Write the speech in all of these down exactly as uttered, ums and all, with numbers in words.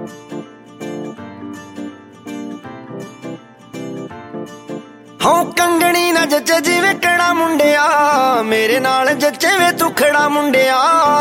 हाँ कंगनी ना जचे जिवे कड़ा मुंडिया, मेरे नाल जचे वे तू खड़ा मुंडिया।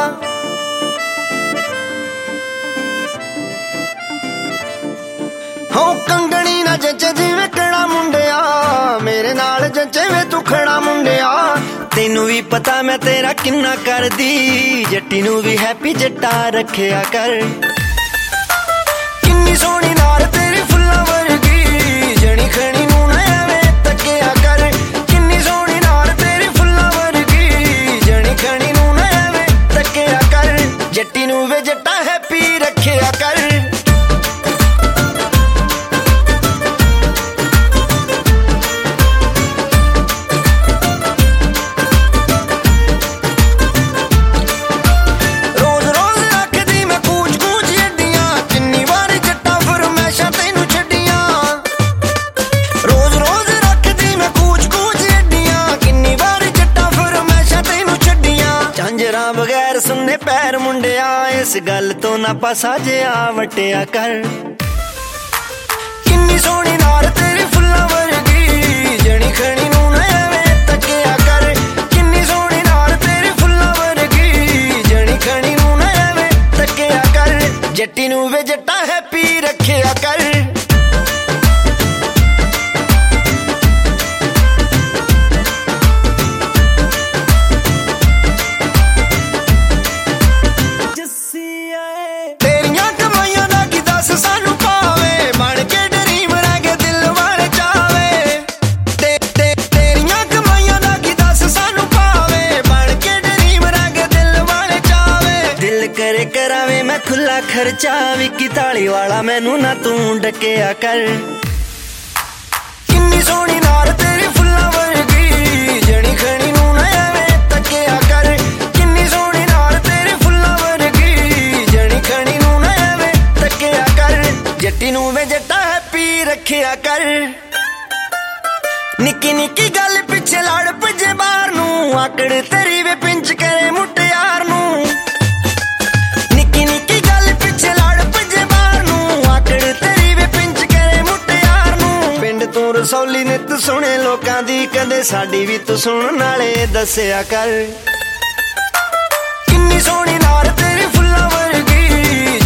हाँ कंगनी ना जचे जिवे कड़ा मुंडिया, मेरे नाल जचे वे तू खड़ा मुंडिया। तेनू भी पता मैं तेरा किन्ना कर दी, जट्टी नू भी हैप्पी जट्टा रखिया कर। किन्नी सोहनी नार तेरी फुल्लां वर्गी, जनी खनी नू ना एवें तकिया कर। किन्नी सोहनी नार तेरी फुल्लां वर्गी, जनी खनी नू ना एवें तकिया कर। जट्टी नू वे जट्टा हैप्पी रखिया कर। बगैर सुनने पैर मुंडिया, इस गल तो ना पासा जिया वटिया कर। किन्नी सोहनी नार तेरी फुल्लां वर्गी, जनी खनी नू ना एवें तकिया कर। किन्नी सोहनी नार तेरी फुल्लां वर्गी, जनी खनी नू ना एवें तकिया कर। जट्टी नू वे जट्टा हैप्पी रखिया कर। सानू पावे बन के ड्रीम रह गए दिल वाले चावे। ते, ते, तेरियां कमाइयां दा की दस सानू पावे, बन के ड्रीम रह गए दिल वाले चावे। दिल करे करावे मैं खुला खर्चा, विकी ताली वाला मैनू ना तू डकिया कर। किन्नी सोहनी नार तेरी फुल्लां वर्गी, जनी खनी नू ना एवें तकिया कर। किन्नी सोहनी नार तेरी फुल्लां वर्गी, जनी खनी नू ना एवें तकिया कर। जट्टी नू वे जट्टा हैप्पी रखिया कर। निक्की निक्की गल पिछे लड़ भजे बाहर नू, आकड़ तेरी वे पिंच करे मुटियार नू। निक्की निक्की गल पिछे लड़ भजे बाहर नू, आकड़ तेरी वे पिंच करे मुटियार नू। पिंड तू रसौली नित सुने लोकां दी, कदे साडी भी तू सुन नाले दसिया कर। किन्नी सोहनी नार तेरी फुल्लां वर्गी,